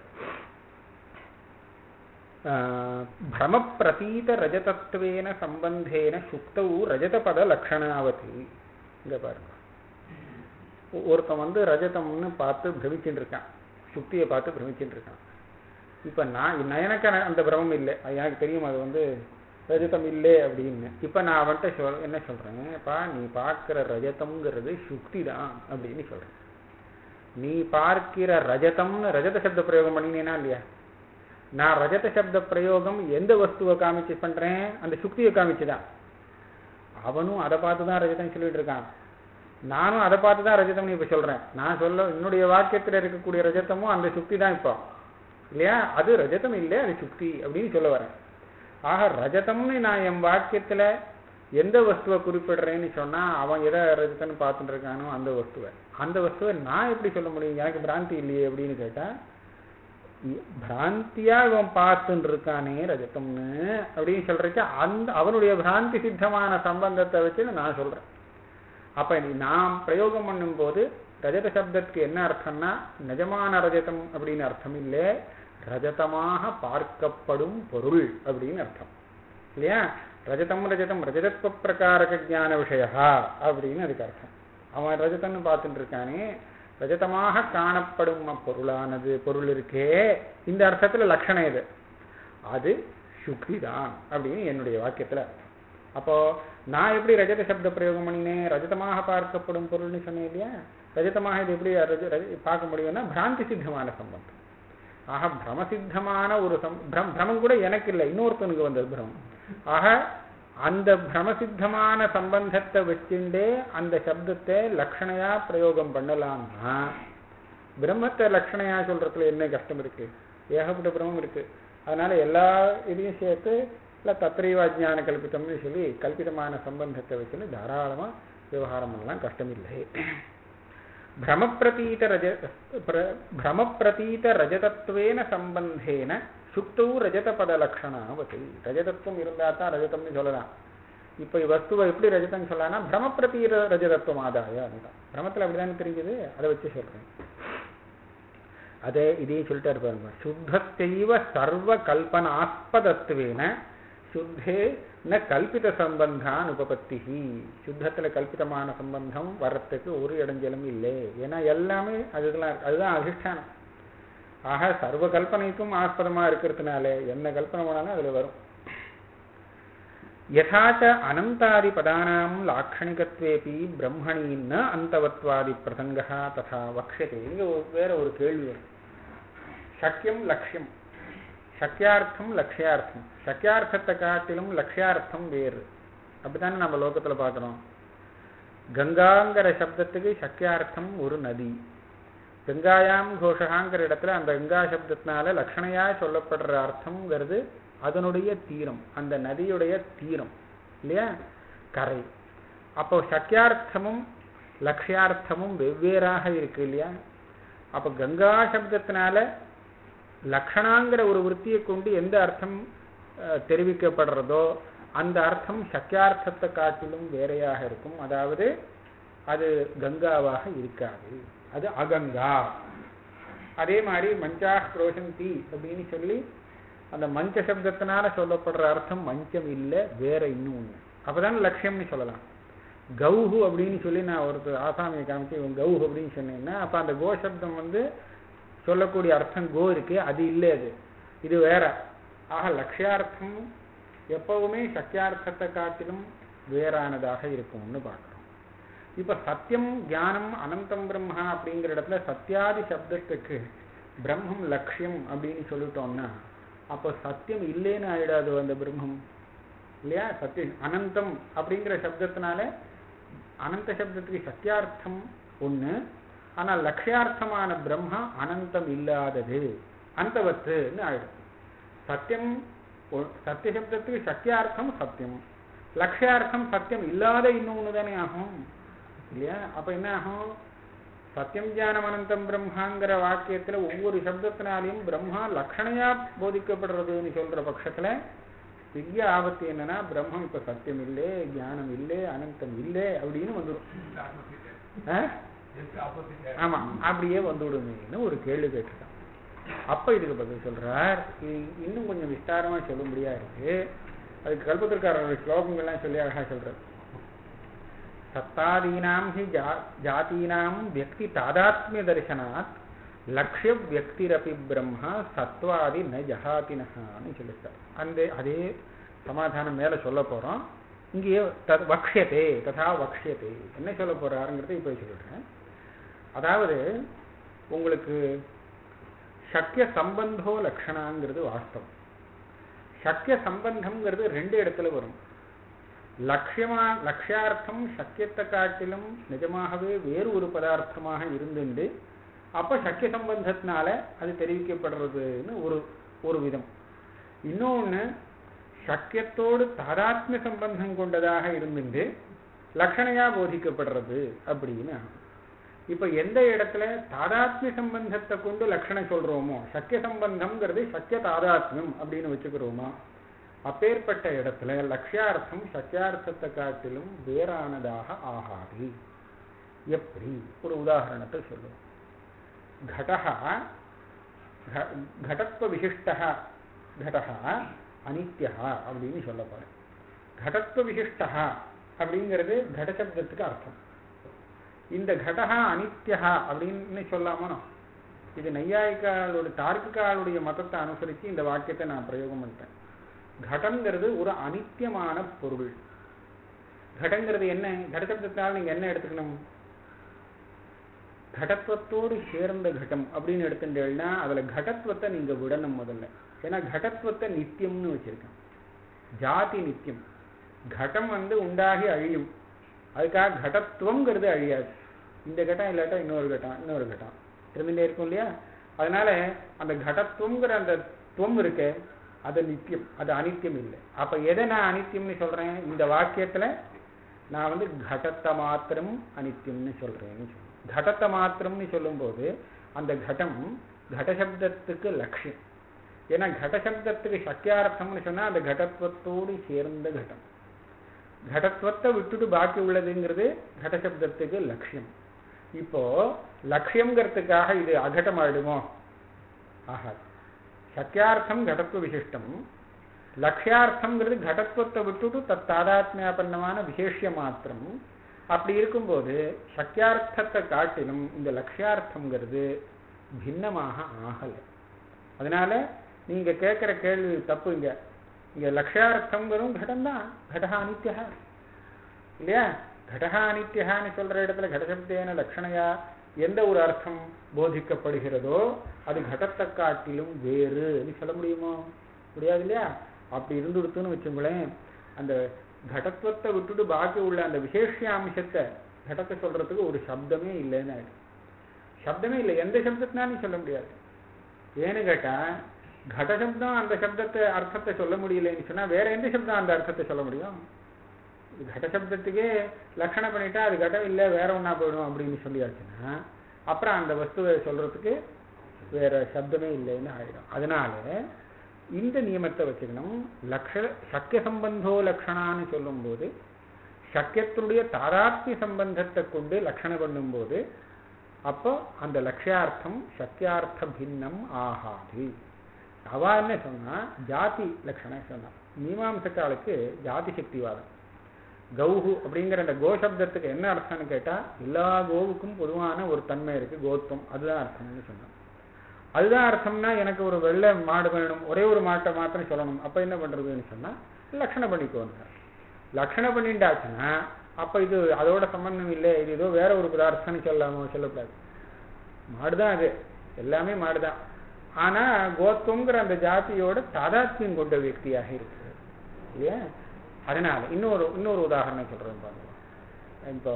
பிரம பிரதீத ரஜதத்துவேன சம்பந்தேன சுக்தவு ரஜதபத லட்சணாவதி. இங்க பாருங்க, ஒருத்தன் வந்து ரஜதம்னு பார்த்து பிரமிச்சுட்டு இருக்கான், சுக்தியை பார்த்து பிரமிச்சுட்டு இருக்கான். இப்ப நான் எனக்கு அந்த பிரமம் இல்லை, எனக்கு தெரியும் அது வந்து ரஜதம் இல்லை அப்படின்னு. இப்ப நான் அவன்கிட்ட சொல் என்ன சொல்றேன்ப்பா, நீ பார்க்கிற ரஜதம்ங்கிறது சுக்தி தான் அப்படின்னு சொல்றேன். நீ பார்க்கிற ரஜதம்னு ரஜத சப்த பிரயோகம் பண்ணினேனா இல்லையா? நான் ரஜத சப்த பிரயோகம் எந்த வஸ்துவை காமிச்சு பண்றேன்? அந்த சுக்தியை காமிச்சுதான். அவனும் அதை பார்த்துதான் ரஜதம் சொல்லிட்டு இருக்கான், நானும் அதை பார்த்துதான் ரஜதம்னு இப்ப சொல்றேன். நான் சொல்ல என்னுடைய வாக்கியத்துல இருக்கக்கூடிய ரஜதமும் அந்த சுக்தி தான் இப்போ இல்லையா? அது ரஜதம் இல்லை, அது சுக்தி அப்படின்னு சொல்ல வரேன். ஆக ரஜதம்னு நான் என் வாக்கியத்துல எந்த வஸ்துவை குறிப்பிடுறேன்னு சொன்னா அவன் எதை ரஜதம்னு பார்த்துட்டு இருக்கானோ அந்த வஸ்துவை, அந்த வஸ்துவை நான் எப்படி சொல்ல முடியும்? எனக்கு பிராந்தி இல்லையே அப்படின்னு கேட்டா, பிராந்தியா இவன் பார்த்துட்டு இருக்கானே ரஜதம்னு அப்படின்னு சொல்றதுக்கு அந்த அவனுடைய பிராந்தி சித்தமான சம்பந்தத்தை வச்சு நான் சொல்றேன். அப்ப நாம் பிரயோகம் பண்ணும் போது ரஜத சப்தத்துக்கு என்ன அர்த்தம்னா நிஜமான ரஜதம் அப்படின்னு அர்த்தம் இல்லை, ரஜதமாக பார்க்கப்படும் பொருள் அப்படின்னு அர்த்தம் இல்லையா? ரஜதம் ரஜதம் ரஜதத்துவ பிரகாரக ஞான விஷயா அப்படின்னு அதுக்கு அர்த்தம். அவன் ரஜதம்னு பார்த்துட்டு இருக்கானே, ரஜதமாக காணப்படும் பொருளானது பொருள் இருக்கே, இந்த அர்த்தத்துல லட்சணம் இது, அது சுக்தி தான் அப்படின்னு என்னுடைய வாக்கியத்துல அர்த்தம். அப்போ நான் எப்படி ரஜத சப்த பிரயோகம் பண்ணினேன்? ரஜதமாக பார்க்கப்படும் பொருள்னு சொன்னேன் இல்லையா? ரஜதமாக இது எப்படி பார்க்க முடியும்னா பிராந்தி சித்தமான சம்பந்தம். ஆக பிரமசித்தமான ஒரு பிரமம் கூட எனக்கு இல்லை, இன்னொருத்தனுக்கு வந்தது பிரமம். ஆக அந்த பிரமசித்தமான சம்பந்தத்தை வச்சுட்டே அந்த சப்தத்தை லட்சணையா பிரயோகம் பண்ணலாம்னா பிரம்மத்தை லட்சணையா சொல்றதுல என்ன கஷ்டம் இருக்கு? ஏகப்பட்ட பிரமம் இருக்கு. அதனால எல்லா இதையும் சேர்த்து இல்ல தத்ரைவ அஜ்ஞான கல்பித்தம்னு சொல்லி கல்பிதமான சம்பந்தத்தை வச்சுன்னு தாராளமா விவகாரம் பண்ணலாம், கஷ்டம் இல்லை. பிரமப்பிரதீத ரஜ பிரமப்பிரதீத ரஜதத்துவேன சம்பந்தேன சுக்தூ ரஜத பத லட்சணாவதி. ரஜதத்துவம் இருந்தா தான் ரஜதம்னு சொல்லலாம். இப்ப வஸ்துவை எப்படி ரஜதம் சொல்லலாம்னா பிரமப்பிரதீத ரஜதத்துவம் ஆதாய. பிரமத்துல அப்படிதானே தெரிஞ்சது, அதை வச்சு சொல்றேன். அதே இதையும் சொல்லிட்டு இருப்பாங்க. சுத்தத்தைவ சர்வ கல்பனாஸ்பதத்துவேன சுத்தே ந கல்பித சம்பந்தான் உபபத்தி. சுத்தத்துல கல்பிதமான சம்பந்தம் வர்றதுக்கு ஒரு இடைஞ்சலும் இல்லை. ஏன்னா எல்லாமே அதுதான் அதுதான் அதிஷ்டானம். ஆக சர்வ கல்பனைக்கும் ஆஸ்பதமா இருக்கிறதுனால என்ன கல்பனை பண்ணாலும் அதுல வரும். யதாச்ச அனந்தாதி பதானாம் லாட்சணிகத்வேபி பிரம்மணி ந அந்தவத்வாதி பிரசங்கா ததா வக்ஷதே. இங்க வேற ஒரு கேள்வி வரும். சக்கியம் லட்சியம், சக்கியார்த்தம் லட்சியார்த்தம். சக்கியார்த்தத்தை காட்டிலும் லட்சியார்த்தம் வேறு. அப்படித்தானே நம்ம லோகத்துல பார்க்கிறோம். கங்காங்கிற சப்தத்துக்கு சக்கியார்த்தம் ஒரு நதி. கங்காயாம் கோஷகாங்கிற இடத்துல அந்த கங்கா சப்தத்தினால லட்சணையா சொல்லப்படுற அர்த்தம்ங்கிறது அதனுடைய தீரம், அந்த நதியுடைய தீரம் இல்லையா, கரை. அப்போ சக்கியார்த்தமும் லட்சியார்த்தமும் வெவ்வேறாக இருக்கு இல்லையா. அப்ப கங்கா சப்தத்தினால லக்ஷணாங்கிற ஒரு விற்த்தியை கொண்டு எந்த அர்த்தம் தெரிவிக்கப்படுறதோ அந்த அர்த்தம் சக்கியார்த்தத்தை காட்டிலும் வேறையாக இருக்கும். அதாவது அது கங்காவாக இருக்காது, அது அகங்கா. அதே மாதிரி மஞ்சா குரோஷந்தி அப்படின்னு சொல்லி அந்த மஞ்ச சப்தத்தினால சொல்லப்படுற அர்த்தம் மஞ்சம் இல்லை, வேற இன்னும் ஒண்ணு. அப்பதான் லட்சியம்னு சொல்லலாம். கௌஹு அப்படின்னு சொல்லி நான் ஒரு ஆசாமியை காமிச்சு இவன் கௌஹு அப்படின்னு சொன்னேன்னா அப்ப அந்த கோ சப்தம் வந்து சொல்லக்கூடிய அர்த்தம் கோ இருக்கு, அது இல்லை, அது இது வேற. ஆக லட்சியார்த்தம் எப்பவுமே சக்கியார்த்தத்தை காட்டிலும் வேறானதாக இருக்கும்னு பார்க்கிறோம். இப்ப சத்தியம் ஞானம் அனந்தம் பிரம்மா அப்படிங்கிற இடத்துல சத்தியாதி சப்தத்துக்கு பிரம்மம் லட்சியம் அப்படின்னு சொல்லிட்டோம்னா அப்போ சத்தியம் இல்லைன்னு ஆயிடாது அந்த பிரம்மம் இல்லையா. சத்தியம் அனந்தம் அப்படிங்கிற சப்தத்தினால அனந்த சப்தத்துக்கு சத்தியார்த்தம் ஒண்ணு, ஆனா லட்சியார்த்தமான பிரம்மா அனந்தம் இல்லாதது, அந்தவத்துன்னு ஆயிடும். சத்தியம் சத்திய சப்தத்துக்கு சத்தியார்த்தம் சத்தியம், லட்சியார்த்தம் சத்தியம் இல்லாத இன்னொன்னு தானே ஆகும் இல்லையா. அப்ப என்ன ஆகும், சத்தியம் ஞானம் அனந்தம் பிரம்மாங்கிற வாக்கியத்துல ஒவ்வொரு சப்தத்தினாலையும் பிரம்மா லட்சணையா போதிக்கப்படுறதுன்னு சொல்ற பட்சத்துல பெரிய ஆபத்து என்னன்னா பிரம்மம் இப்ப சத்தியம் இல்லை, ஞானம் இல்லை, அனந்தம் இல்லை அப்படின்னு வந்துடும். ஆமா, அப்படியே வந்துவிடுன்னு ஒரு கேள்வி கேட்டிருக்கான். அப்ப இதுக்கு பதில் சொல்றார். இன்னும் கொஞ்சம் விஸ்தாரமா சொல்லும்படியா இருக்கு. அதுக்கு கல்பத்திற்கார ஸ்லோகங்கள்லாம் சொல்லி அழகா சொல்றார். சத்தாதீனாம் ஹி ஜாதீனாம் வியக்தி தாதாத்மிய தரிசனாத் லட்சிய வியக்திரபி பிரம்மா சத்வாதி ந ஜஹாதினஹான்னு சொல்லிட்டார். அந்த அதே சமாதானம் மேல சொல்ல போறோம். இங்கேயே வக்ஷியதே ததா வக்ஷியதே என்ன சொல்ல போறாருங்கிறத இப்ப சொல்லிடுறேன். அதாவது உங்களுக்கு சக்கிய சம்பந்தோ லட்சணாங்கிறது வாஸ்தவம். சக்கிய சம்பந்தம்ங்கிறது ரெண்டு இடத்துல வரும். லட்சியமா லட்சியார்த்தம் சக்கியத்தை காட்டிலும் நிஜமாகவே வேறு ஒரு பதார்த்தமாக இருந்துண்டு அப்ப சக்கிய சம்பந்தத்தினால அது தெரிவிக்கப்படுறதுன்னு ஒரு ஒரு விதம். இன்னொன்னு சக்கியத்தோடு தாதாத்மிய சம்பந்தம் கொண்டதாக இருந்துட்டு லட்சணையா போதிக்கப்படுறது அப்படின்னு. இப்ப எந்த இடத்துல தாதாத்மிய சம்பந்தத்தை கொண்டு லட்சணை சொல்றோமோ, சக்கிய சம்பந்தம்ங்கிறது சக்கிய தாதாத்மியம் அப்படின்னு வச்சுக்கிறோமோ, அப்பேற்பட்ட இடத்துல லட்சியார்த்தம் சக்கியார்த்தத்தை காட்டிலும் வேறானதாக ஆகாது. எப்படி? ஒரு உதாரணத்தை சொல்லுவோம். கடஹா கடத்வ விசிஷ்டஹ கடஹா அனித்யஹா அப்படின்னு சொல்ல போறேன். கடத்வ விசிஷ்டஹா அப்படிங்கிறது கடசப்தத்துக்கு அர்த்தம். இந்த கடஹா அனித்யஹா அப்படின்னு சொல்லாமோ, இது நையாயிக்காளுடைய தார்க்கிகாளுடைய மதத்தை அனுசரித்து இந்த வாக்கியத்தை நான் பிரயோகம் பண்ணிட்டேன். கடங்கிறது ஒரு அனித்தியமான பொருள். கடங்கிறது என்ன? கடசப்தத்தால் நீங்க என்ன எடுத்துக்கணும்? கடத்துவத்தோடு சேர்ந்த கடம் அப்படின்னு எடுத்துட்டேன்னா அதுல கடத்துவத்தை நீங்க விடணும் முதல்ல. ஏன்னா கடத்துவத்தை நித்தியம்னு வச்சிருக்கேன். ஜாதி நித்தியம். கடம் வந்து உண்டாகி அழியும், அதுக்காக கடத்துவங்கிறது அழியாது. இந்த கட்டம் இல்லாட்டா இன்னொரு கட்டம் இன்னொரு கட்டம் இருந்துட்டே இருக்கும் இல்லையா. அதனால அந்த கடத்துவங்கிற அந்த துவம் இருக்கு, அது நித்தியம், அது அனித்தியம் இல்லை. அப்ப எதை நான் அனித்தியம்னு சொல்றேன்? இந்த வாக்கியத்துல நான் வந்து கடத்தை மாத்திரம் அனித்தியம்னு சொல்றேன்னு சொல்றேன். கடத்தை மாத்திரம்னு சொல்லும் போது அந்த கடம் கடசப்தத்துக்கு லட்சியம். ஏன்னா கடசப்தத்துக்கு சக்கியார்த்தம்னு சொன்னா அந்த கடத்துவத்தோடு சேர்ந்த கடம். கடத்துவத்தை விட்டுட்டு பாக்கி உள்ளதுங்கிறது கடசப்தத்துக்கு லட்சியம். இப்போ லட்சியம்ங்கிறதுக்காக இது அகடம் ஆயிடுமோ? ஆகாது. சக்கியார்த்தம் கடத்துவ விசிஷ்டம், லட்சியார்த்தம்ங்கிறது கடத்துவத்தை விட்டுட்டு தத் தாதாத்மியாபன்னமான விசேஷ மாத்திரம். அப்படி இருக்கும்போது சக்கியார்த்தத்தை காட்டிலும் இந்த லட்சியார்த்தம்ங்கிறது பின்னமாக ஆகலை. அதனால நீங்க கேட்கிற கேள்வி தப்பு. இங்க இங்க லட்சியார்த்தங்கிறதும் கடம்தான். கடஹா அனித்யா இல்லையா? கடஹா அனித்யான்னு சொல்ற இடத்துல கடசப்தேன லட்சணையா எந்த ஒரு அர்த்தம் போதிக்கப்படுகிறதோ அது கடத்தை காட்டிலும் வேறுன்னு சொல்ல முடியுமோ? முடியாது இல்லையா? அப்படி இருந்துடுத்துன்னு வச்சுங்களேன், அந்த கடத்துவத்தை விட்டுட்டு பாக்கி உள்ள அந்த விசேஷாம்சத்தை கடத்தை சொல்றதுக்கு ஒரு சப்தமே இல்லைன்னு ஆயிடும். சப்தமே இல்லை, எந்த சப்தத்தினாலும் சொல்ல முடியாது. ஏன்னு கேட்டா கடசப்தம் அந்த சப்தத்தை அர்த்தத்தை சொல்ல முடியலன்னு சொன்னா வேற எந்த சப்தம் அந்த அர்த்தத்தை சொல்ல முடியும்? கடசப்தத்துக்கே லட்சணம் பண்ணிட்டா அது கடம் இல்லை வேற ஒன்னா போயிடும் அப்படின்னு சொல்லியாச்சுன்னா அப்புறம் அந்த வஸ்துவை சொல்றதுக்கு வேற சப்தமே இல்லைன்னு ஆயிடும். அதனால இந்த நியமத்தை வச்சுக்கணும். லட்ச சக்கிய சம்பந்தோ லட்சணான்னு சொல்லும் போது சக்கியத்தினுடைய தாதாத்மிய சம்பந்தத்தை கொண்டு லட்சணம் பண்ணும் போது அப்போ அந்த லட்சியார்த்தம் சக்கியார்த்த பின்னம் ஆகாது. அவா என்ன சொன்னா ஜாதி லட்சணம் சொன்னா. மீமாம்சக்காலுக்கு ஜாதி சக்திவாதம். கௌஹு அப்படிங்கிற அந்த கோசப்தத்துக்கு என்ன அர்த்தம்னு கேட்டா எல்லா கோவுக்கும் பொதுவான ஒரு தன்மை இருக்கு, கோத்துவம், அதுதான் அர்த்தம்னு சொன்னான். அதுதான் அர்த்தம்னா எனக்கு ஒரு வெள்ளை மாடு வேணும், ஒரே ஒரு மாட்டை மாத்திரம் சொல்லணும், அப்ப என்ன பண்றதுன்னு சொன்னா லட்சணம் பண்ணிக்கோங்க. லட்சணம் பண்ணிண்டாச்சுன்னா அப்ப இது அதோட சம்பந்தம் இல்லை, இது ஏதோ வேற ஒரு பதார்த்தம்னு சொல்லாமோ சொல்லக்கூடாது. மாடுதான் அது, எல்லாமே மாடுதான். ஆனா கோத்துவங்கிற அந்த ஜாதியோட தாதாத்மியம் கொண்ட வியக்தியாக இருக்கு இல்லையா? அதனால இன்னொரு இன்னொரு உதாரணம் சொல்றேன் பாருங்க. இப்போ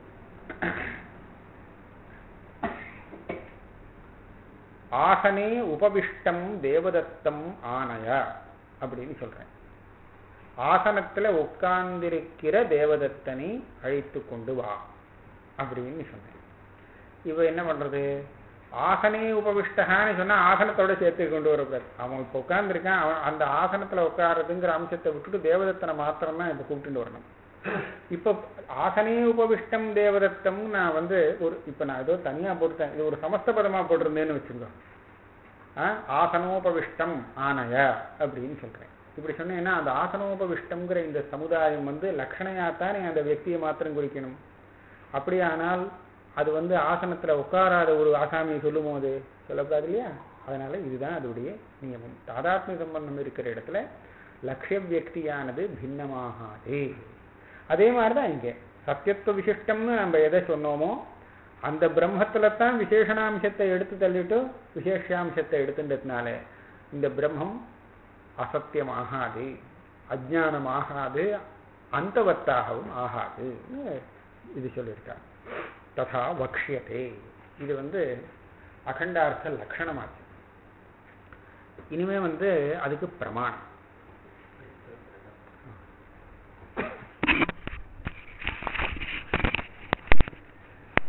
ஆசனே உபவிஷ்டம் தேவதத்தம் ஆனய அப்படின்னு சொல்றேன். ஆசனத்துல உட்கார்ந்திருக்கிற தேவதத்தனை அழைத்து கொண்டு வா அப்படின்னு சொன்னேன். இவ என்ன பண்றது? ஆசனே உபவிஷ்டகான்னு சொன்னா ஆசனத்தோட சேர்த்து கொண்டு வரக்கூடாது. அவன் இப்ப உட்கார்ந்துருக்கான், அவன் அந்த ஆசனத்துல உட்காருதுங்கிற அம்சத்தை விட்டுட்டு தேவதத்தனை மாத்திரம் தான் இப்ப கூப்பிட்டு வரணும். இப்ப ஆசனே உபவிஷ்டம் தேவதத்தம் நான் வந்து ஒரு இப்ப நான் ஏதோ தனியா போட்டுட்டேன், இது ஒரு சமஸ்த பதமா போட்டிருந்தேன்னு வச்சுக்கோ. ஆசனோபவிஷ்டம் ஆனய அப்படின்னு சொல்றேன். இப்படி சொன்னேன்னா அந்த ஆசனோபவிஷ்டம்ங்கிற இந்த சமுதாயம் வந்து லட்சணையாத்தானே அந்த வியக்தியை மாத்திரம் குறிக்கணும். அப்படியானால் அது வந்து ஆசனத்துல உட்காராத ஒரு ஆசாமியை சொல்லும் போது சொல்லக்கூடாது இல்லையா? அதனால இதுதான் அதோடைய நியமம். தாதாத்மிய சம்பந்தம் இருக்கிற இடத்துல லட்சிய வியக்தியானது பின்னமாகாது. அதே மாதிரிதான் இங்கே சத்தியத்துவ விசிஷ்டம்னு நம்ம எதை சொன்னோமோ அந்த பிரம்மத்துல தான் விசேஷணாம்சத்தை எடுத்து தள்ளிட்டு விசேஷாம்சத்தை எடுத்துட்டதுனால இந்த பிரம்மம் அசத்தியமாகாது, அஜ்ஞானமாகாது, அந்தவத்தாகவும் ஆகாது இது சொல்லியிருக்காங்க. ததா வக்ஷியதே, இது வந்து அகண்டார்த்த லட்சணமாச்சு. இனிமே வந்து அதுக்கு பிரமாணம்.